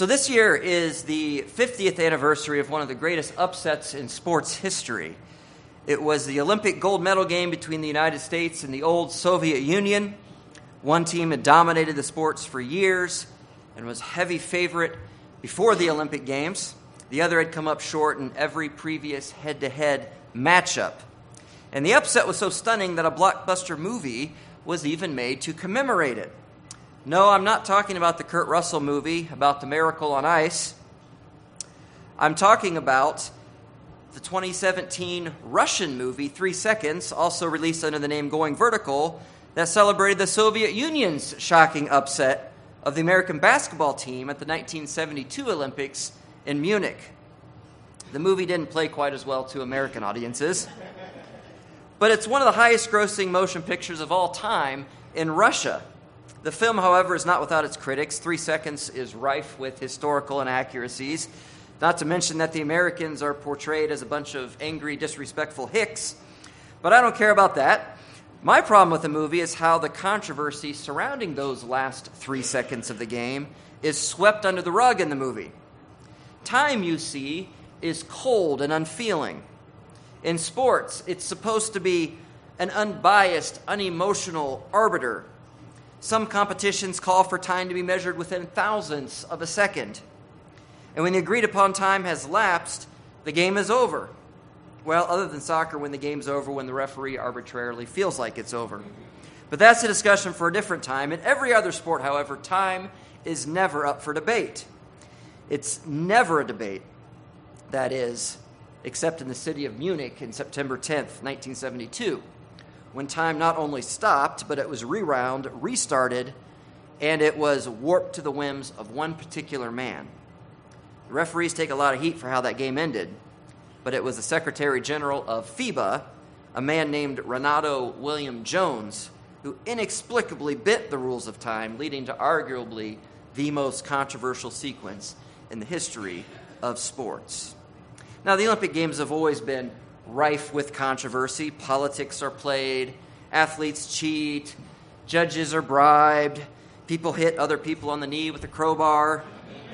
So this year is the 50th anniversary of one of the greatest upsets in sports history. It was the Olympic gold medal game between the United States and the old Soviet Union. One team had dominated the sports for years and was heavy favorite before the Olympic Games. The other had come up short in every previous head-to-head matchup. And the upset was so stunning that a blockbuster movie was even made to commemorate it. No, I'm not talking about the Kurt Russell movie about the miracle on ice. I'm talking about the 2017 Russian movie, 3 Seconds, also released under the name Going Vertical, that celebrated the Soviet Union's shocking upset of the American basketball team at the 1972 Olympics in Munich. The movie didn't play quite as well to American audiences, but it's one of the highest-grossing motion pictures of all time in Russia. The film, however, is not without its critics. 3 Seconds is rife with historical inaccuracies, not to mention that the Americans are portrayed as a bunch of angry, disrespectful hicks. But I don't care about that. My problem with the movie is how the controversy surrounding those last 3 seconds of the game is swept under the rug in the movie. Time, you see, is cold and unfeeling. In sports, it's supposed to be an unbiased, unemotional arbiter. Some competitions call for time to be measured within thousandths of a second. And when the agreed-upon time has lapsed, the game is over. Well, other than soccer, when the game's over, when the referee arbitrarily feels like it's over. But that's a discussion for a different time. In every other sport, however, time is never up for debate. It's never a debate, that is, except in the city of Munich in September 10th, 1972. When time not only stopped, but it was rewound, restarted, and it was warped to the whims of one particular man. The referees take a lot of heat for how that game ended, but it was the Secretary General of FIBA, a man named Renato William Jones, who inexplicably bent the rules of time, leading to arguably the most controversial sequence in the history of sports. Now, the Olympic Games have always been rife with controversy. Politics are played, athletes cheat, judges are bribed, people hit other people on the knee with a crowbar.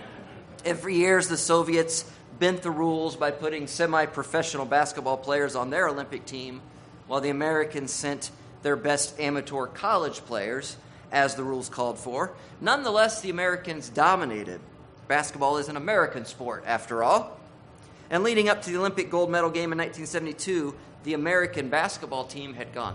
Every year, the Soviets bent the rules by putting semi-professional basketball players on their Olympic team, while the Americans sent their best amateur college players, as the rules called for. Nonetheless, the Americans dominated. Basketball is an American sport, after all. And leading up to the Olympic gold medal game in 1972, the American basketball team had gone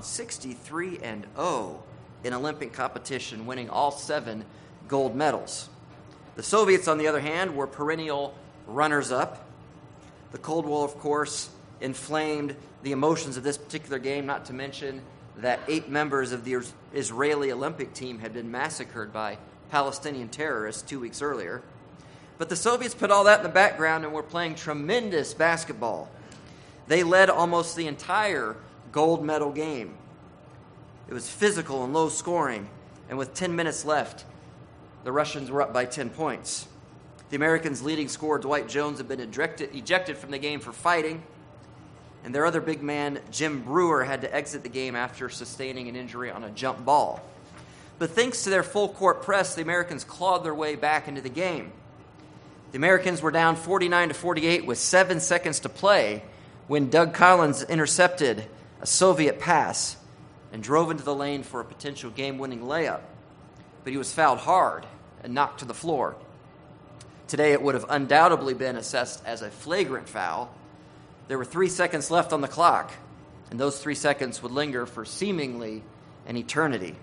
63-0 in Olympic competition, winning all 7 gold medals. The Soviets, on the other hand, were perennial runners-up. The Cold War, of course, inflamed the emotions of this particular game, not to mention that 8 members of the Israeli Olympic team had been massacred by Palestinian terrorists 2 weeks earlier. But the Soviets put all that in the background and were playing tremendous basketball. They led almost the entire gold medal game. It was physical and low scoring, and with 10 minutes left, the Russians were up by 10 points. The Americans' leading scorer, Dwight Jones, had been ejected from the game for fighting, and their other big man, Jim Brewer, had to exit the game after sustaining an injury on a jump ball. But thanks to their full-court press, the Americans clawed their way back into the game. The Americans were down 49-48 with 7 seconds to play when Doug Collins intercepted a Soviet pass and drove into the lane for a potential game-winning layup. But he was fouled hard and knocked to the floor. Today it would have undoubtedly been assessed as a flagrant foul. There were 3 seconds left on the clock, and those 3 seconds would linger for seemingly an eternity.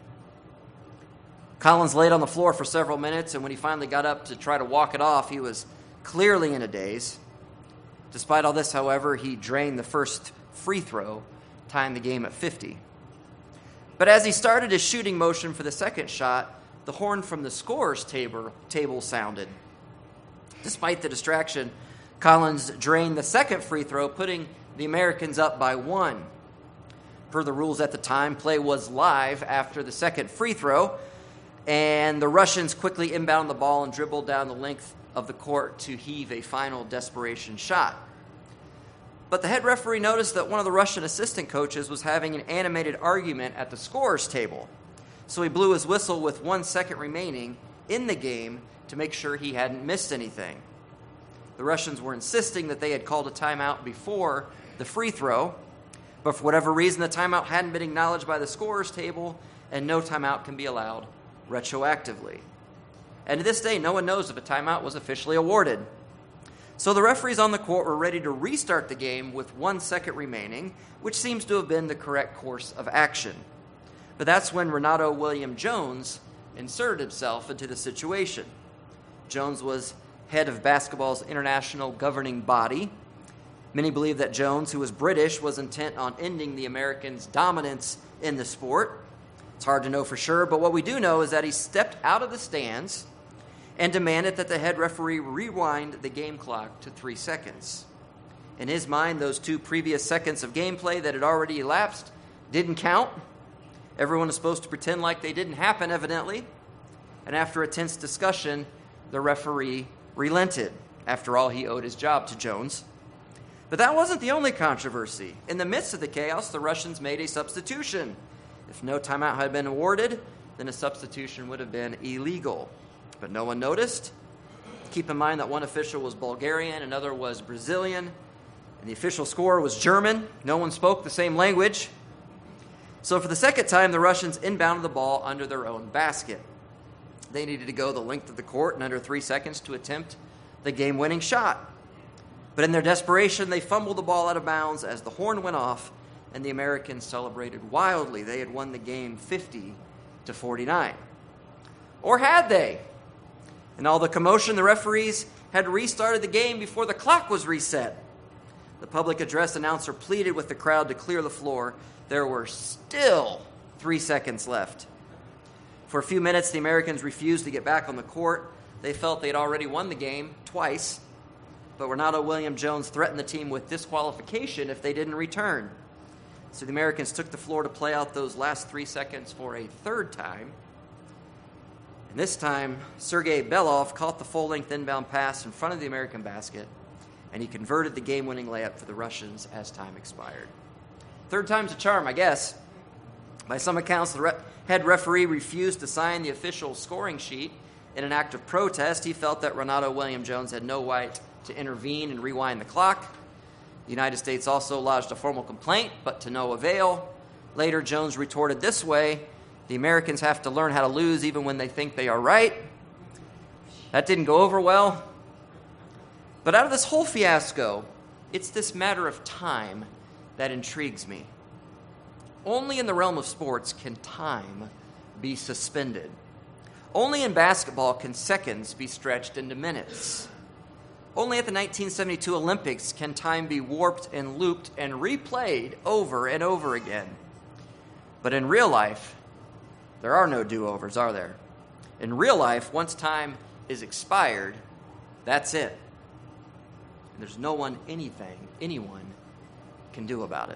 Collins laid on the floor for several minutes, and when he finally got up to try to walk it off, he was clearly in a daze. Despite all this, however, he drained the first free throw, tying the game at 50. But as he started his shooting motion for the second shot, the horn from the scorer's table sounded. Despite the distraction, Collins drained the second free throw, putting the Americans up by 1. Per the rules at the time, play was live after the second free throw, and the Russians quickly inbounded the ball and dribbled down the length of the court to heave a final desperation shot. But the head referee noticed that one of the Russian assistant coaches was having an animated argument at the scorer's table. So he blew his whistle with 1 second remaining in the game to make sure he hadn't missed anything. The Russians were insisting that they had called a timeout before the free throw, but for whatever reason, the timeout hadn't been acknowledged by the scorer's table, and no timeout can be allowed retroactively. And to this day, no one knows if a timeout was officially awarded. So the referees on the court were ready to restart the game with 1 second remaining, which seems to have been the correct course of action. But that's when Renato William Jones inserted himself into the situation. Jones was head of basketball's international governing body. Many believe that Jones, who was British, was intent on ending the Americans' dominance in the sport. It's hard to know for sure, but what we do know is that he stepped out of the stands and demanded that the head referee rewind the game clock to 3 seconds. In his mind, those 2 previous seconds of gameplay that had already elapsed didn't count. Everyone is supposed to pretend like they didn't happen, evidently. And after a tense discussion, the referee relented. After all, he owed his job to Jones. But that wasn't the only controversy. In the midst of the chaos, the Russians made a substitution. If no timeout had been awarded, then a substitution would have been illegal. But no one noticed. Keep in mind that one official was Bulgarian, another was Brazilian, and the official scorer was German. No one spoke the same language. So for the second time, the Russians inbounded the ball under their own basket. They needed to go the length of the court in under 3 seconds to attempt the game-winning shot. But in their desperation, they fumbled the ball out of bounds as the horn went off, and the Americans celebrated wildly. They had won the game 50-49. Or had they? In all the commotion, the referees had restarted the game before the clock was reset. The public address announcer pleaded with the crowd to clear the floor. There were still 3 seconds left. For a few minutes, the Americans refused to get back on the court. They felt they had already won the game twice, but Renato William Jones threatened the team with disqualification if they didn't return. So the Americans took the floor to play out those last 3 seconds for a third time. And this time, Sergei Belov caught the full-length inbound pass in front of the American basket, and he converted the game-winning layup for the Russians as time expired. Third time's a charm, I guess. By some accounts, the head referee refused to sign the official scoring sheet in an act of protest. He felt that Renato William Jones had no right to intervene and rewind the clock. The United States also lodged a formal complaint, but to no avail. Later, Jones retorted this way: the Americans have to learn how to lose even when they think they are right. That didn't go over well. But out of this whole fiasco, it's this matter of time that intrigues me. Only in the realm of sports can time be suspended. Only in basketball can seconds be stretched into minutes. Only at the 1972 Olympics can time be warped and looped and replayed over and over again. But in real life, there are no do-overs, are there? In real life, once time is expired, that's it. And there's no one, anyone can do about it.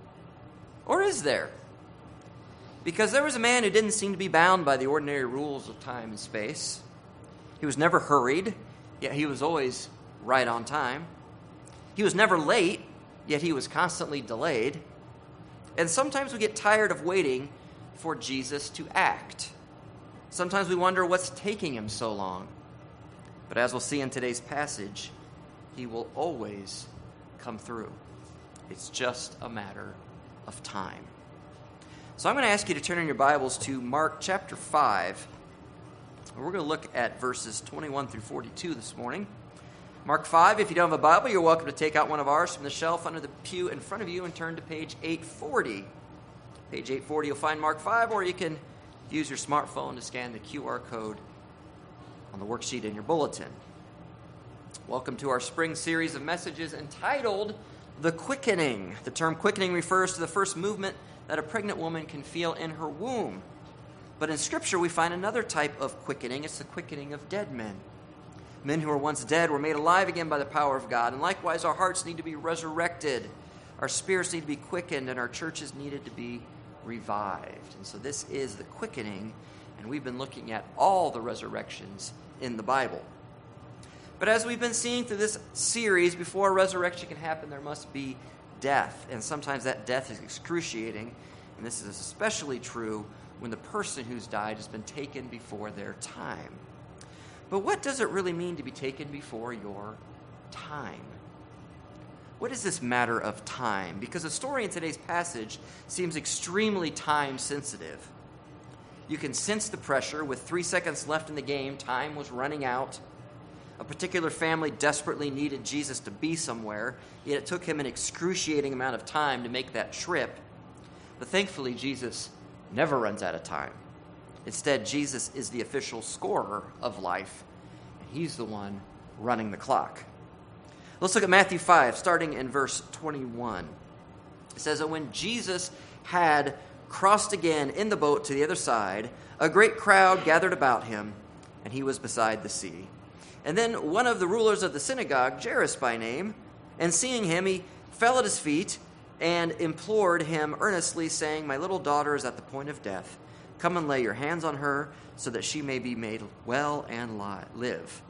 Or is there? Because there was a man who didn't seem to be bound by the ordinary rules of time and space. He was never hurried, yet he was always right on time. He was never late, yet he was constantly delayed. And sometimes we get tired of waiting for Jesus to act. Sometimes we wonder what's taking him so long. But as we'll see in today's passage, he will always come through. It's just a matter of time. So I'm going to ask you to turn in your Bibles to Mark chapter 5. We're going to look at verses 21 through 42 this morning. Mark 5, if you don't have a Bible, you're welcome to take out one of ours from the shelf under the pew in front of you and turn to page 840. Page 840, you'll find Mark 5, or you can use your smartphone to scan the QR code on the worksheet in your bulletin. Welcome to our spring series of messages entitled The Quickening. The term quickening refers to the first movement that a pregnant woman can feel in her womb. But in Scripture, we find another type of quickening. It's the quickening of dead men. Men who were once dead were made alive again by the power of God. And likewise, our hearts need to be resurrected. Our spirits need to be quickened, and our churches needed to be revived. And so this is the quickening, and we've been looking at all the resurrections in the Bible. But as we've been seeing through this series, before a resurrection can happen, there must be death. And sometimes that death is excruciating. And this is especially true when the person who's died has been taken before their time. But what does it really mean to be taken before your time? What is this matter of time? Because the story in today's passage seems extremely time sensitive. You can sense the pressure. With 3 seconds left in the game, time was running out. A particular family desperately needed Jesus to be somewhere, yet it took him an excruciating amount of time to make that trip. But thankfully, Jesus never runs out of time. Instead, Jesus is the official scorer of life, and he's the one running the clock. Let's look at Matthew 5, starting in verse 21. It says that when Jesus had crossed again in the boat to the other side, a great crowd gathered about him, and he was beside the sea. And then one of the rulers of the synagogue, Jairus by name, and seeing him, he fell at his feet and implored him earnestly, saying, "My little daughter is at the point of death. Come and lay your hands on her, so that she may be made well and live."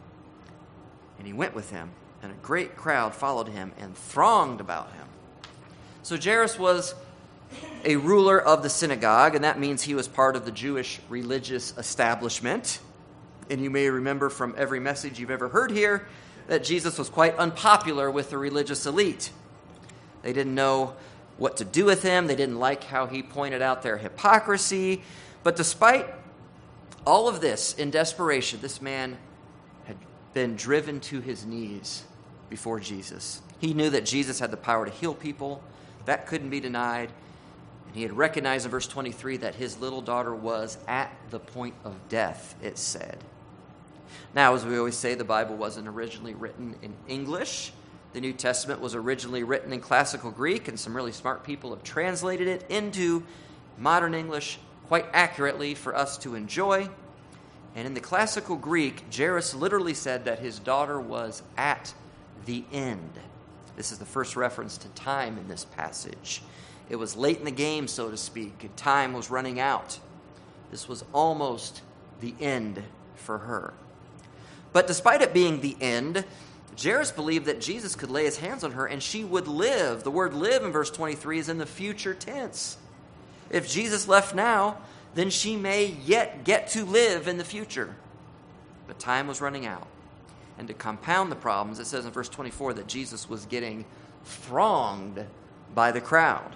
And he went with him, and a great crowd followed him and thronged about him. So Jairus was a ruler of the synagogue, and that means he was part of the Jewish religious establishment. And you may remember from every message you've ever heard here that Jesus was quite unpopular with the religious elite. They didn't know what to do with him. They didn't like how he pointed out their hypocrisy. But despite all of this, in desperation, this man had been driven to his knees before Jesus. He knew that Jesus had the power to heal people. That couldn't be denied. And he had recognized in verse 23 that his little daughter was at the point of death, it said. Now, as we always say, the Bible wasn't originally written in English. The New Testament was originally written in classical Greek, and some really smart people have translated it into modern English quite accurately for us to enjoy. And in the classical Greek, Jairus literally said that his daughter was at the end. This is the first reference to time in this passage. It was late in the game, so to speak, and time was running out. This was almost the end for her. But despite it being the end, Jairus believed that Jesus could lay his hands on her and she would live. The word live in verse 23 is in the future tense. If Jesus left now, then she may yet get to live in the future. But time was running out. And to compound the problems, it says in verse 24 that Jesus was getting thronged by the crowd.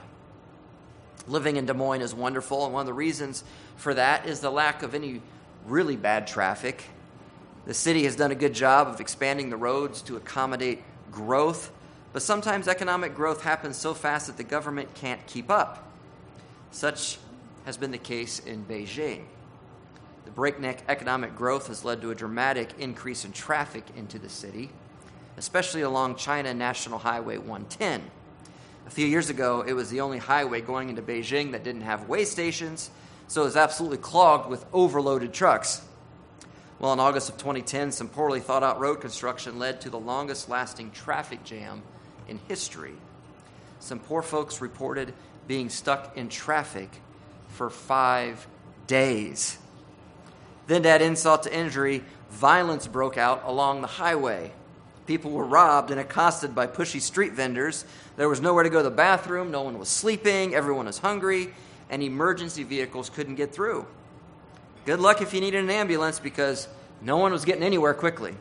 Living in Des Moines is wonderful, and one of the reasons for that is the lack of any really bad traffic. The city has done a good job of expanding the roads to accommodate growth, but sometimes economic growth happens so fast that the government can't keep up. Such has been the case in Beijing. The breakneck economic growth has led to a dramatic increase in traffic into the city, especially along China National Highway 110. A few years ago, it was the only highway going into Beijing that didn't have way stations, so it was absolutely clogged with overloaded trucks. Well, in August of 2010, some poorly thought out road construction led to the longest lasting traffic jam in history. Some poor folks reported being stuck in traffic for 5 days. Then to add insult to injury, violence broke out along the highway. People were robbed and accosted by pushy street vendors. There was nowhere to go to the bathroom, no one was sleeping, everyone was hungry, and emergency vehicles couldn't get through. Good luck if you needed an ambulance, because no one was getting anywhere quickly.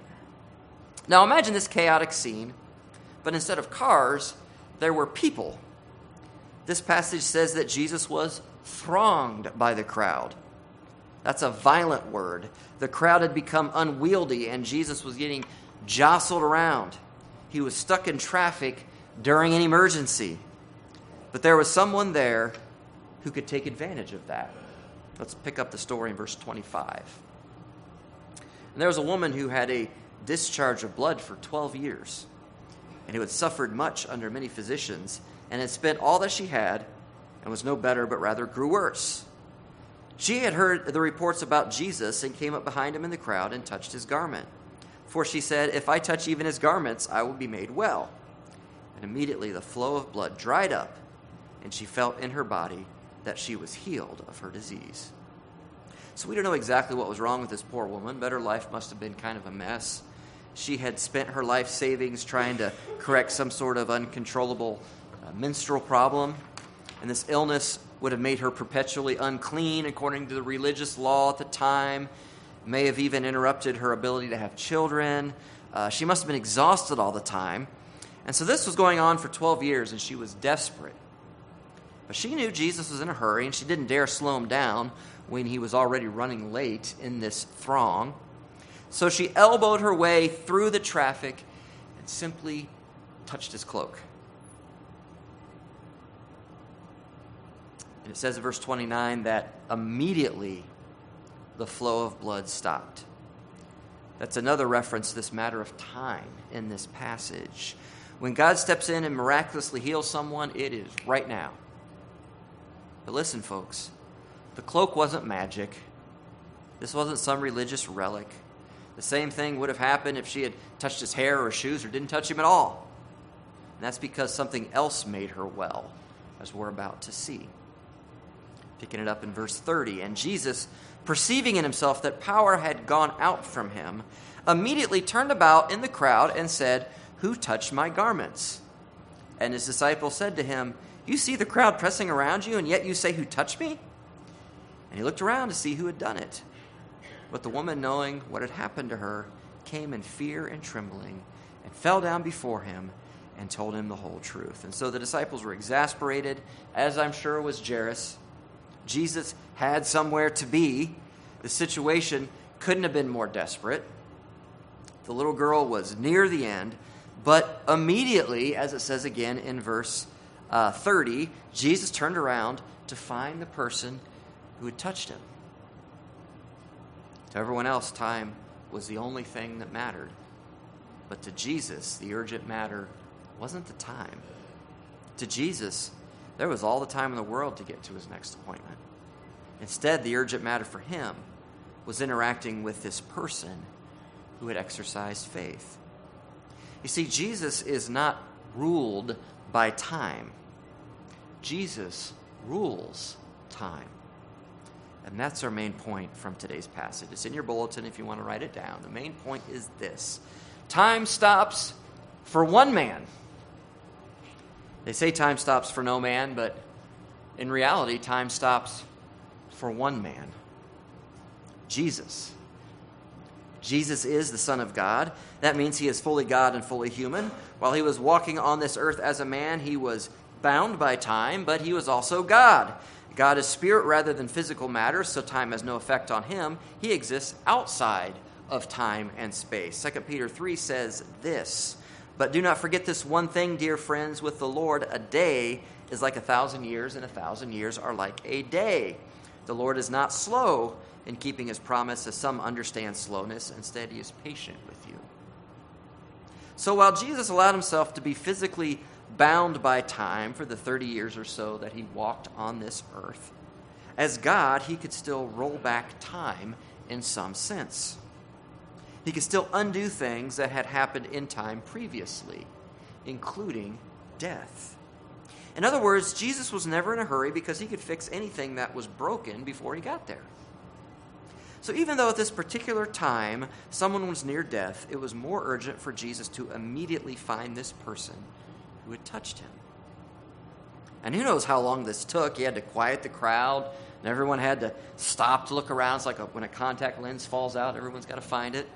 Now imagine this chaotic scene, but instead of cars, there were people. This passage says that Jesus was thronged by the crowd. That's a violent word. The crowd had become unwieldy, and Jesus was getting jostled around. He was stuck in traffic during an emergency. But there was someone there who could take advantage of that. Let's pick up the story in verse 25. And there was a woman who had a discharge of blood for 12 years, and who had suffered much under many physicians, and had spent all that she had, and was no better, but rather grew worse. She had heard the reports about Jesus, and came up behind him in the crowd and touched his garment. For she said, "If I touch even his garments, I will be made well." And immediately the flow of blood dried up, and she felt in her body that she was healed of her disease. So we don't know exactly what was wrong with this poor woman, but her life must have been kind of a mess. She had spent her life savings trying to correct some sort of uncontrollable menstrual problem, and this illness would have made her perpetually unclean according to the religious law at the time. may have even interrupted her ability to have children. She must have been exhausted all the time. And so this was going on for 12 years, and she was desperate. But she knew Jesus was in a hurry, and she didn't dare slow him down when he was already running late in this throng. So she elbowed her way through the traffic and simply touched his cloak. And it says in verse 29 that immediately the flow of blood stopped. That's another reference to this matter of time in this passage. When God steps in and miraculously heals someone, it is right now. But listen, folks, the cloak wasn't magic. This wasn't some religious relic. The same thing would have happened if she had touched his hair or his shoes or didn't touch him at all. And that's because something else made her well, as we're about to see. Picking it up in verse 30, and Jesus, perceiving in himself that power had gone out from him, immediately turned about in the crowd and said, "Who touched my garments?" And his disciples said to him, "You see the crowd pressing around you, and yet you say, 'Who touched me?'" And he looked around to see who had done it. But the woman, knowing what had happened to her, came in fear and trembling and fell down before him and told him the whole truth. And so the disciples were exasperated, as I'm sure was Jairus. Jesus had somewhere to be. The situation couldn't have been more desperate. The little girl was near the end, but immediately, as it says again in verse 30, Jesus turned around to find the person who had touched him. To everyone else, time was the only thing that mattered. But to Jesus, the urgent matter wasn't the time. To Jesus, there was all the time in the world to get to his next appointment. Instead, the urgent matter for him was interacting with this person who had exercised faith. You see, Jesus is not ruled by time. Jesus rules time. And that's our main point from today's passage. It's in your bulletin if you want to write it down. The main point is this: time stops for one man. They say time stops for no man, but in reality, time stops for one man: Jesus. Jesus is the Son of God. That means he is fully God and fully human. While he was walking on this earth as a man, he was bound by time, but he was also God. God is spirit rather than physical matter, so time has no effect on him. He exists outside of time and space. 2 Peter 3 says this: "But do not forget this one thing, dear friends, with the Lord, a day is like 1,000 years, and 1,000 years are like a day. The Lord is not slow in keeping his promise, as some understand slowness. Instead, he is patient with you." So while Jesus allowed himself to be physically bound by time for the 30 years or so that he walked on this earth, as God, he could still roll back time in some sense. He could still undo things that had happened in time previously, including death. In other words, Jesus was never in a hurry because he could fix anything that was broken before he got there. So even though at this particular time someone was near death, it was more urgent for Jesus to immediately find this person who had touched him. And who knows how long this took. He had to quiet the crowd, and everyone had to stop to look around. It's like when a contact lens falls out, everyone's got to find it.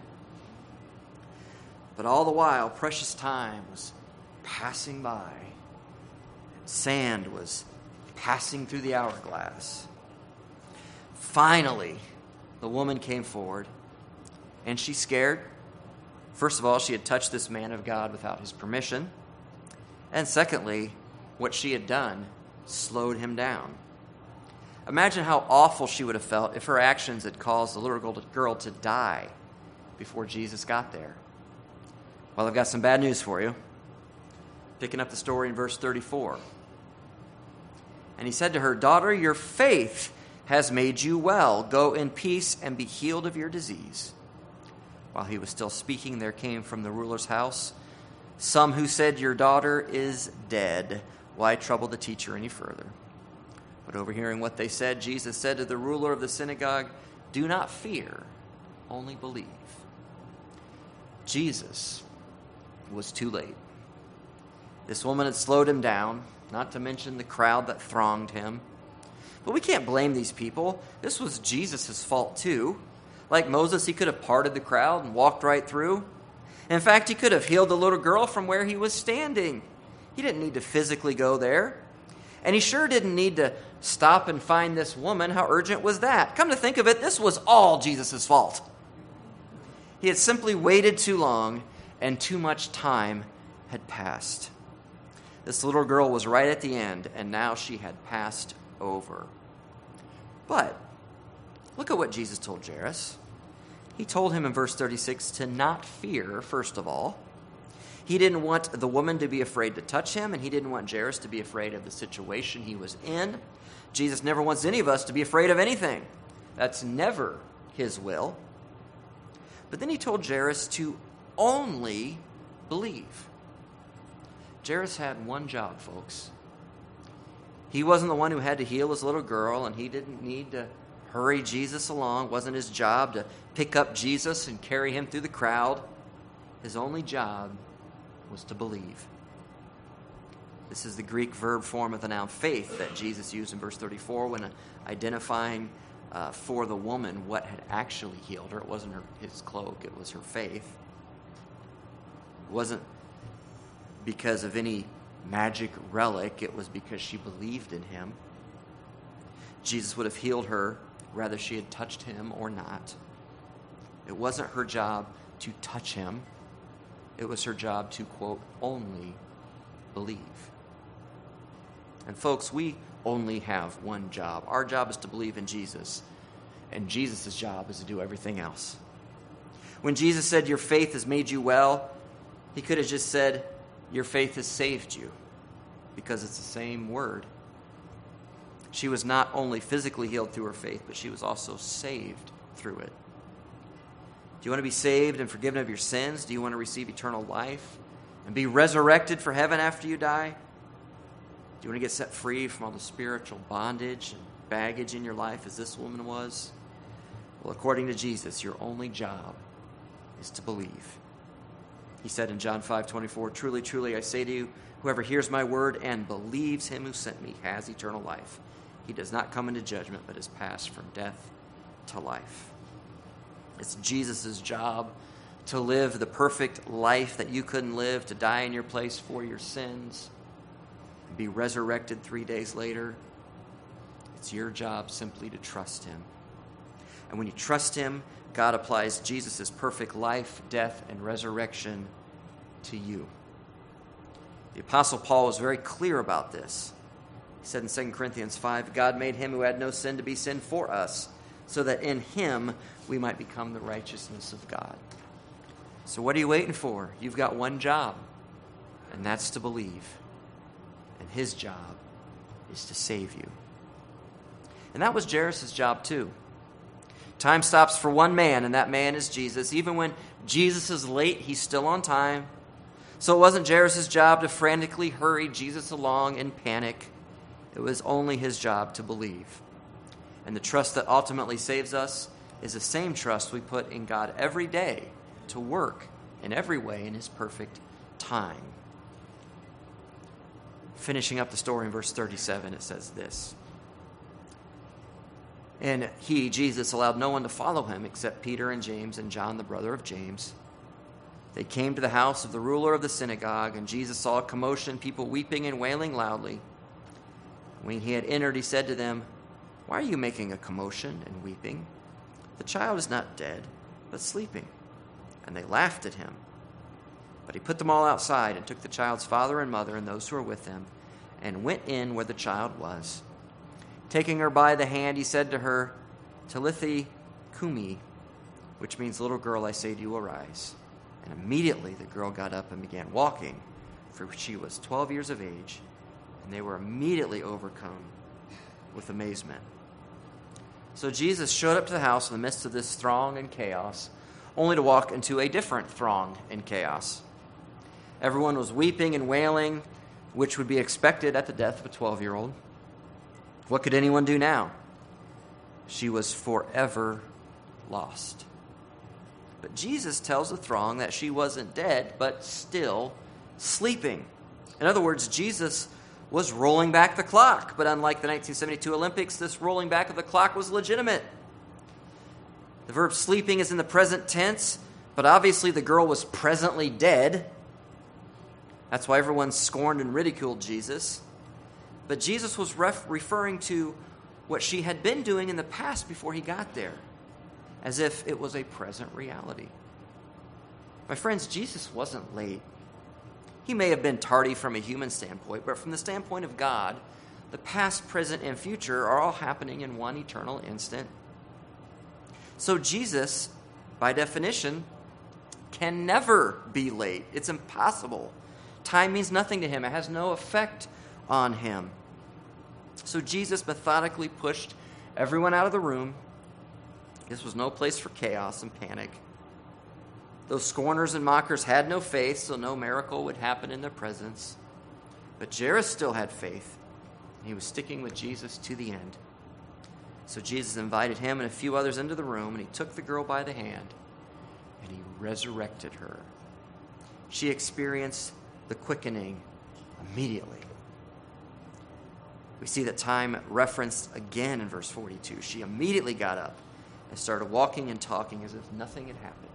But all the while, precious time was passing by. Sand was passing through the hourglass. Finally, the woman came forward, and she's scared. First of all, she had touched this man of God without his permission. And secondly, what she had done slowed him down. Imagine how awful she would have felt if her actions had caused the little girl to die before Jesus got there. Well, I've got some bad news for you. Picking up the story in verse 34. "And he said to her, 'Daughter, your faith has made you well. Go in peace and be healed of your disease.' While he was still speaking, there came from the ruler's house some who said, 'Your daughter is dead. Why trouble the teacher any further?' But overhearing what they said, Jesus said to the ruler of the synagogue, 'Do not fear, only believe.'" Jesus was too late. This woman had slowed him down, not to mention the crowd that thronged him. But we can't blame these people. This was Jesus' fault too. Like Moses, he could have parted the crowd and walked right through. In fact, he could have healed the little girl from where he was standing. He didn't need to physically go there. And he sure didn't need to stop and find this woman. How urgent was that? Come to think of it, this was all Jesus' fault. He had simply waited too long, and too much time had passed. This little girl was right at the end, and now she had passed over. But look at what Jesus told Jairus. He told him in verse 36 to not fear, first of all. He didn't want the woman to be afraid to touch him, and he didn't want Jairus to be afraid of the situation he was in. Jesus never wants any of us to be afraid of anything. That's never his will. But then he told Jairus to only believe. Jairus had one job, folks. He wasn't the one who had to heal his little girl, and he didn't need to hurry Jesus along. It wasn't his job to pick up Jesus and carry him through the crowd. His only job was to believe. This is the Greek verb form of the noun faith that Jesus used in verse 34 when identifying for the woman what had actually healed her. It wasn't his cloak, it was her faith. It wasn't because of any magic relic, it was because she believed in him. Jesus would have healed her whether she had touched him or not. It wasn't her job to touch him. It was her job to, quote, only believe. And folks, we only have one job. Our job is to believe in Jesus, and Jesus' job is to do everything else. When Jesus said, your faith has made you well, he could have just said, your faith has saved you, because it's the same word. She was not only physically healed through her faith, but she was also saved through it. Do you want to be saved and forgiven of your sins? Do you want to receive eternal life and be resurrected for heaven after you die? Do you want to get set free from all the spiritual bondage and baggage in your life as this woman was? Well, according to Jesus, your only job is to believe. He said in John 5:24, truly, truly, I say to you, whoever hears my word and believes him who sent me has eternal life. He does not come into judgment, but is passed from death to life. It's Jesus' job to live the perfect life that you couldn't live, to die in your place for your sins, and be resurrected 3 days later. It's your job simply to trust him. And when you trust him, God applies Jesus' perfect life, death, and resurrection to you. The Apostle Paul was very clear about this. He said in 2 Corinthians 5, God made him who had no sin to be sin for us, so that in him we might become the righteousness of God. So what are you waiting for? You've got one job, and that's to believe. And his job is to save you. And that was Jairus' job too. Time stops for one man, and that man is Jesus. Even when Jesus is late, he's still on time. So it wasn't Jairus' job to frantically hurry Jesus along in panic. It was only his job to believe. And the trust that ultimately saves us is the same trust we put in God every day to work in every way in his perfect time. Finishing up the story in verse 37, it says this. And he, Jesus, allowed no one to follow him except Peter and James and John, the brother of James. They came to the house of the ruler of the synagogue, and Jesus saw a commotion, people weeping and wailing loudly. When he had entered, he said to them, why are you making a commotion and weeping? The child is not dead, but sleeping. And they laughed at him. But he put them all outside and took the child's father and mother and those who were with him and went in where the child was. Taking her by the hand, he said to her, Talitha cumi, which means, little girl, I say to you, arise. And immediately the girl got up and began walking, for she was 12 years of age, and they were immediately overcome with amazement. So Jesus showed up to the house in the midst of this throng and chaos, only to walk into a different throng and chaos. Everyone was weeping and wailing, which would be expected at the death of a 12-year-old. What could anyone do now? She was forever lost. But Jesus tells the throng that she wasn't dead, but still sleeping. In other words, Jesus was rolling back the clock. But unlike the 1972 Olympics, this rolling back of the clock was legitimate. The verb sleeping is in the present tense, but obviously the girl was presently dead. That's why everyone scorned and ridiculed Jesus. But Jesus was referring to what she had been doing in the past before he got there, as if it was a present reality. My friends, Jesus wasn't late. He may have been tardy from a human standpoint, but from the standpoint of God, the past, present, and future are all happening in one eternal instant. So Jesus, by definition, can never be late. It's impossible. Time means nothing to him. It has no effect on him. So Jesus methodically pushed everyone out of the room. This was no place for chaos and panic. Those scorners and mockers had no faith, so no miracle would happen in their presence. But Jairus still had faith. He was sticking with Jesus to the end. So Jesus invited him and a few others into the room, and he took the girl by the hand, and he resurrected her. She experienced the quickening immediately. We see that time referenced again in verse 42. She immediately got up and started walking and talking as if nothing had happened.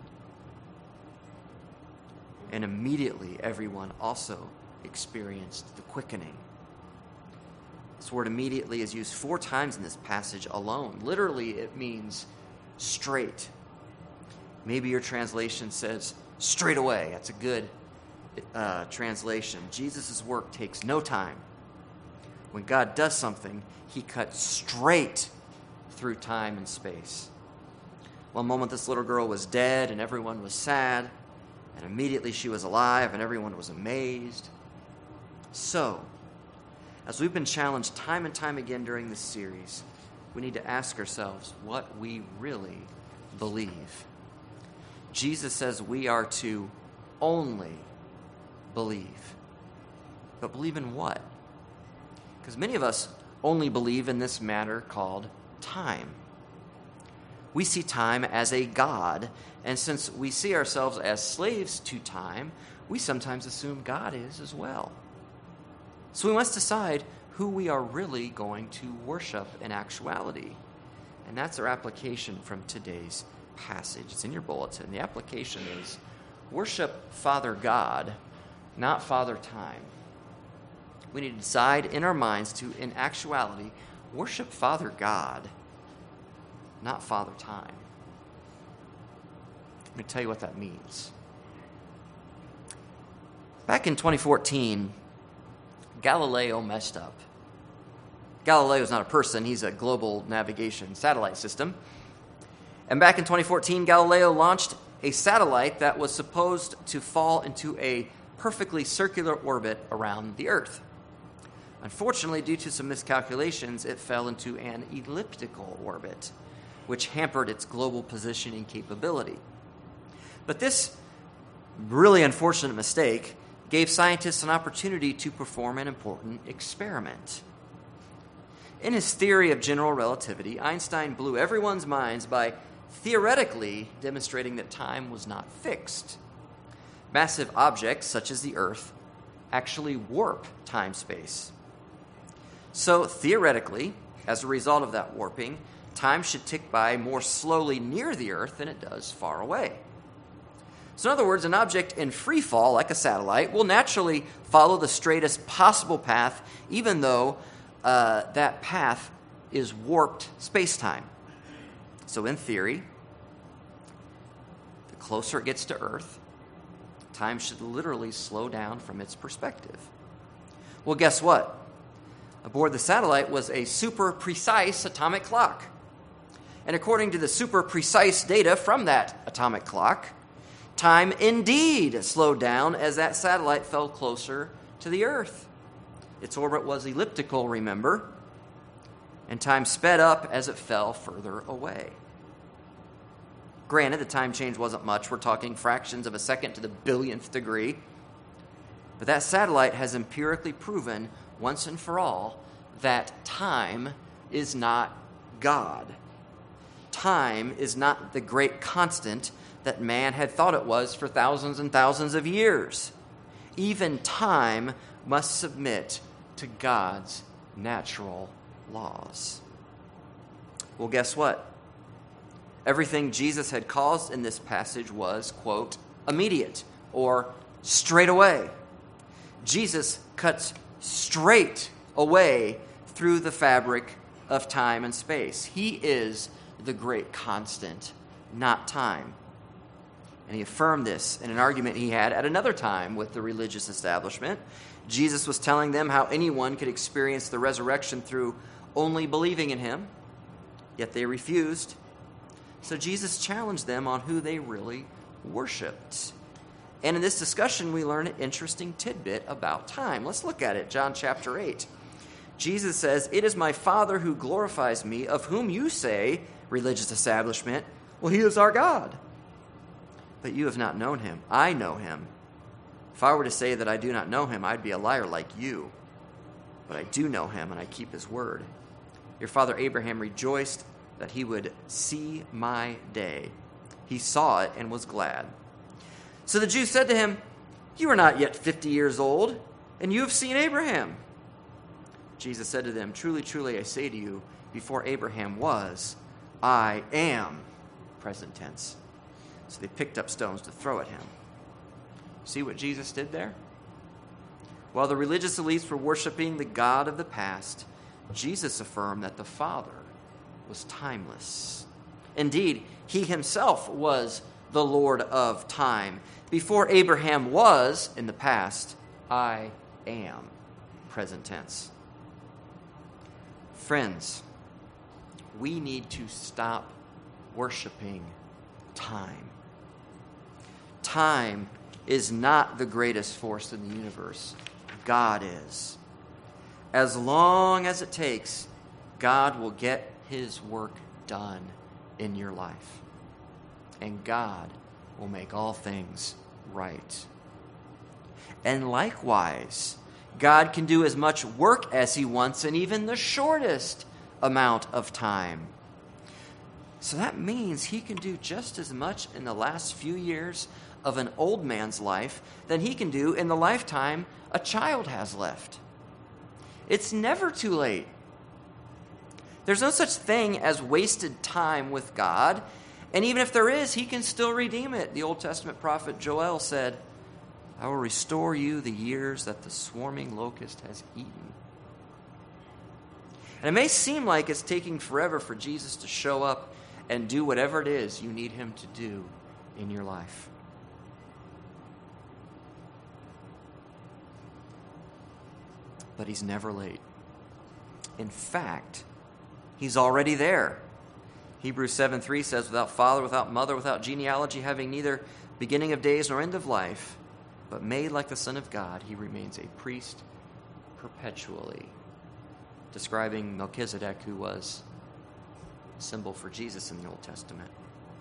And immediately everyone also experienced the quickening. This word immediately is used 4 times in this passage alone. Literally, it means straight. Maybe your translation says straight away. That's a good translation. Jesus' work takes no time. When God does something, he cuts straight through time and space. One moment this little girl was dead and everyone was sad, and immediately she was alive and everyone was amazed. So, as we've been challenged time and time again during this series, we need to ask ourselves what we really believe. Jesus says we are to only believe. But believe in what? Because many of us only believe in this matter called time. We see time as a god, and since we see ourselves as slaves to time, we sometimes assume God is as well. So we must decide who we are really going to worship in actuality. And that's our application from today's passage. It's in your bulletin. The application is worship Father God, not Father Time. We need to decide in our minds to, in actuality, worship Father God, not Father Time. Let me tell you what that means. Back in 2014, Galileo messed up. Galileo is not a person, he's a global navigation satellite system. And back in 2014, Galileo launched a satellite that was supposed to fall into a perfectly circular orbit around the Earth. Unfortunately, due to some miscalculations, it fell into an elliptical orbit, which hampered its global positioning capability. But this really unfortunate mistake gave scientists an opportunity to perform an important experiment. In his theory of general relativity, Einstein blew everyone's minds by theoretically demonstrating that time was not fixed. Massive objects, such as the Earth, actually warp time-space. So, theoretically, as a result of that warping, time should tick by more slowly near the Earth than it does far away. So in other words, an object in free fall, like a satellite, will naturally follow the straightest possible path, even though that path is warped space-time. So in theory, the closer it gets to Earth, time should literally slow down from its perspective. Well, guess what? Aboard the satellite was a super precise atomic clock. And according to the super precise data from that atomic clock, time indeed slowed down as that satellite fell closer to the Earth. Its orbit was elliptical, remember, and time sped up as it fell further away. Granted, the time change wasn't much. We're talking fractions of a second to the billionth degree. But that satellite has empirically proven once and for all that time is not God. Time is not the great constant that man had thought it was for thousands and thousands of years. Even time must submit to God's natural laws. Well, guess what? Everything Jesus had caused in this passage was, quote, immediate or straight away. Jesus cuts straight away through the fabric of time and space. He is the great constant, not time. And he affirmed this in an argument he had at another time with the religious establishment. Jesus was telling them how anyone could experience the resurrection through only believing in him, yet they refused. So Jesus challenged them on who they really worshiped. And in this discussion, we learn an interesting tidbit about time. Let's look at it. John chapter 8. Jesus says, "It is my Father who glorifies me, of whom you say, religious establishment, well, he is our God. But you have not known him. I know him. If I were to say that I do not know him, I'd be a liar like you. But I do know him, and I keep his word. Your father Abraham rejoiced that he would see my day. He saw it and was glad." So the Jews said to him, "You are not yet 50 years old, and you have seen Abraham." Jesus said to them, "Truly, truly, I say to you, before Abraham was, I am," present tense. So they picked up stones to throw at him. See what Jesus did there? While the religious elites were worshiping the God of the past, Jesus affirmed that the Father was timeless. Indeed, he himself was the Lord of time. Before Abraham was, in the past, I am, present tense. Friends, we need to stop worshiping time. Time is not the greatest force in the universe. God is. As long as it takes, God will get his work done in your life. And God will make all things right. And likewise, God can do as much work as he wants in even the shortest amount of time. So that means he can do just as much in the last few years of an old man's life than he can do in the lifetime a child has left. It's never too late. There's no such thing as wasted time with God, and even if there is, he can still redeem it. The Old Testament prophet Joel said, "I will restore you the years that the swarming locust has eaten." And it may seem like it's taking forever for Jesus to show up and do whatever it is you need him to do in your life. But he's never late. In fact, he's already there. Hebrews 7:3 says, "Without father, without mother, without genealogy, having neither beginning of days nor end of life, but made like the Son of God, he remains a priest perpetually." Describing Melchizedek, who was a symbol for Jesus in the Old Testament.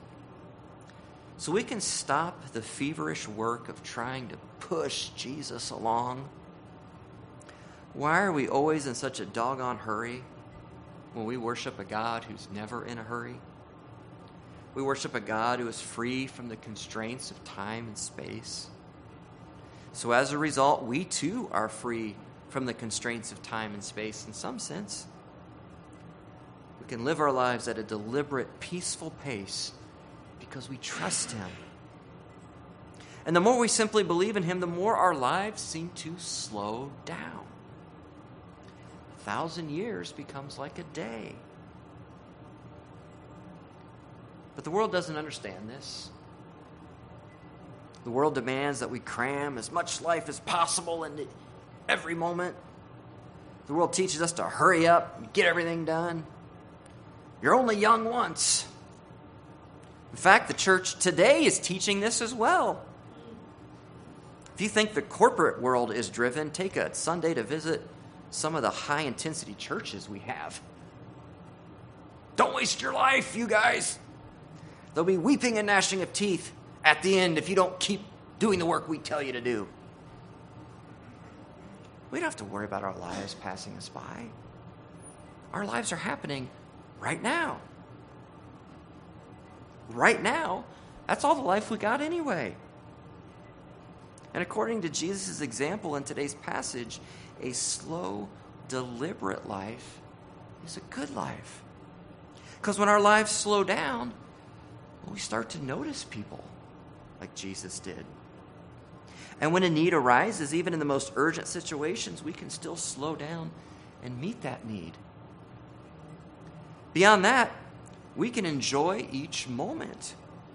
So we can stop the feverish work of trying to push Jesus along. Why are we always in such a doggone hurry when we worship a God who's never in a hurry? We worship a God who is free from the constraints of time and space. So as a result, we too are free from the constraints of time and space in some sense. We can live our lives at a deliberate, peaceful pace because we trust him. And the more we simply believe in him, the more our lives seem to slow down. 1,000 years becomes like a day. But the world doesn't understand this. The world demands that we cram as much life as possible into every moment. The world teaches us to hurry up and get everything done. You're only young once. In fact, the church today is teaching this as well. If you think the corporate world is driven, take a Sunday to visit some of the high-intensity churches we have. Don't waste your life, you guys. There'll be weeping and gnashing of teeth at the end if you don't keep doing the work we tell you to do. We don't have to worry about our lives passing us by. Our lives are happening right now. Right now, that's all the life we got anyway. And according to Jesus' example in today's passage, a slow, deliberate life is a good life. Because when our lives slow down, we start to notice people like Jesus did. And when a need arises, even in the most urgent situations, we can still slow down and meet that need. Beyond that, we can enjoy each moment.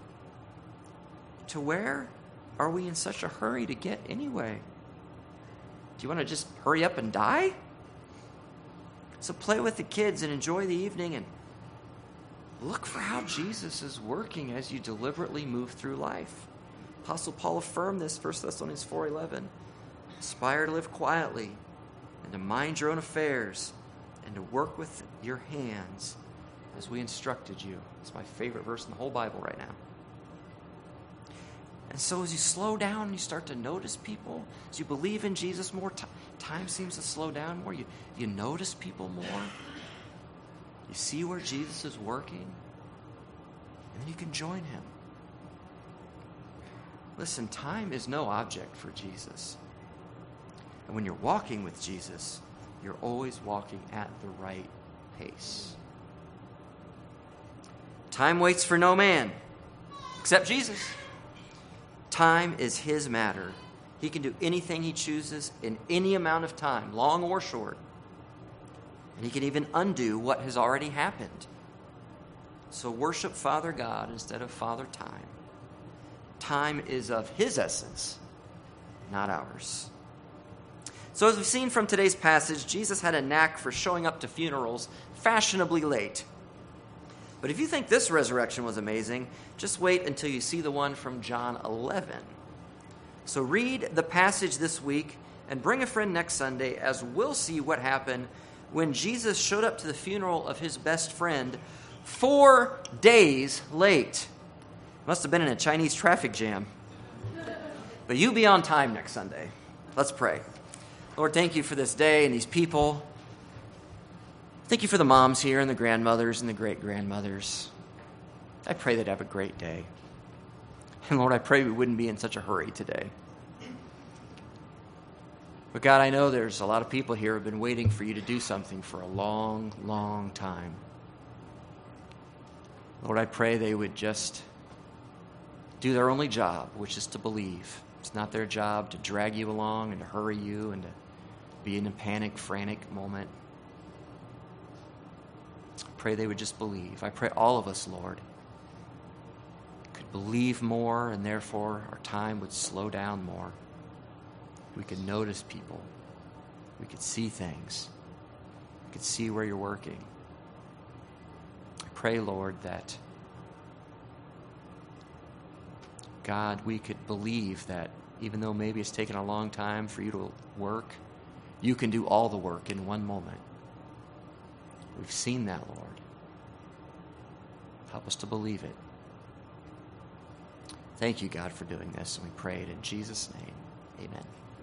To where are we in such a hurry to get anyway? Do you want to just hurry up and die? So play with the kids and enjoy the evening and look for how Jesus is working as you deliberately move through life. Apostle Paul affirmed this, 1 Thessalonians 4:11. Aspire to live quietly and to mind your own affairs and to work with your hands as we instructed you. It's my favorite verse in the whole Bible right now. And so as you slow down and you start to notice people, as you believe in Jesus more, time seems to slow down more. You notice people more. You see where Jesus is working. And then you can join him. Listen, time is no object for Jesus. And when you're walking with Jesus, you're always walking at the right pace. Time waits for no man, except Jesus. Time is his matter. He can do anything he chooses in any amount of time, long or short. And he can even undo what has already happened. So worship Father God instead of Father Time. Time is of his essence, not ours. So as we've seen from today's passage, Jesus had a knack for showing up to funerals fashionably late. But if you think this resurrection was amazing, just wait until you see the one from John 11. So read the passage this week and bring a friend next Sunday as we'll see what happened when Jesus showed up to the funeral of his best friend 4 days late. Must have been in a Chinese traffic jam. But you be on time next Sunday. Let's pray. Lord, thank you for this day and these people. Thank you for the moms here and the grandmothers and the great-grandmothers. I pray they'd have a great day. And Lord, I pray we wouldn't be in such a hurry today. But God, I know there's a lot of people here who have been waiting for you to do something for a long, long time. Lord, I pray they would just do their only job, which is to believe. It's not their job to drag you along and to hurry you and to be in a panic, frantic moment. I pray they would just believe. I pray all of us, Lord, could believe more, and therefore our time would slow down more. We could notice people. We could see things. We could see where you're working. I pray, Lord, that God, we could believe that even though maybe it's taken a long time for you to work, you can do all the work in one moment. We've seen that, Lord. Help us to believe it. Thank you, God, for doing this, and we pray it in Jesus' name. Amen.